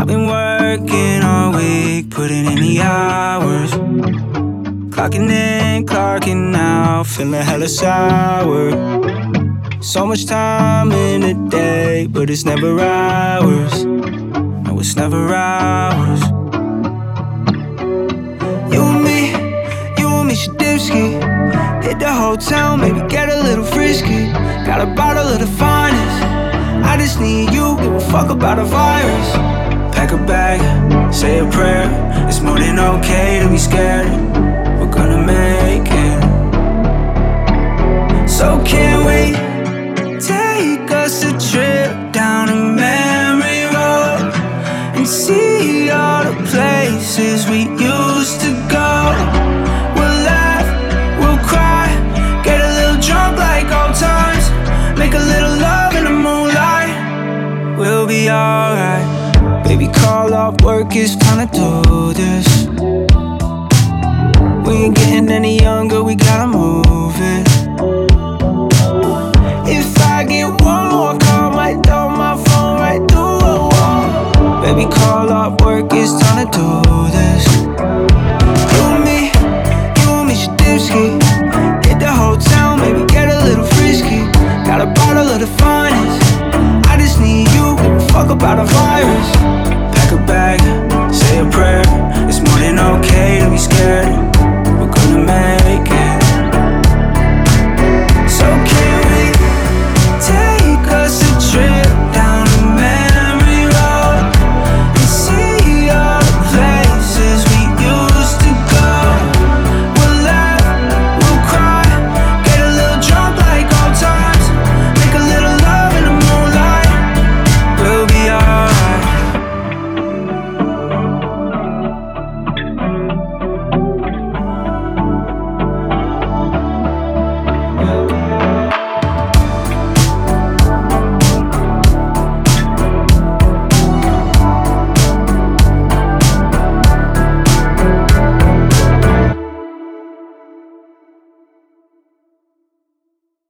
been working all week, putting in the hours. Clocking in, clocking out, feeling hella sour. So much time in a day, but it's never ours. No, it's never ours. You and me, Shadivsky. Hit the hotel, maybe get a little frisky. Got a bottle of the finest. I just need you, give a fuck about a virus. Pack a bag, say a prayer. It's more than okay to be scared. We're gonna make it. So can we take us a trip down a memory road and see all the places we used to go? We'll laugh, we'll cry, get a little drunk like old times, make a little love in the moonlight. We'll be alright. Baby, call off work, it's time to do this. We ain't getting any younger, we gotta move it. If I get one more call, might throw my phone right through a wall. Baby, call off work, it's time to do this. You and me, Shadivsky. Hit the hotel, maybe get a little frisky. Got a bottle of the finest. I just need you, give a fuck about a virus. Pack a bag, say a prayer. It's more than okay to be scared. We're gonna make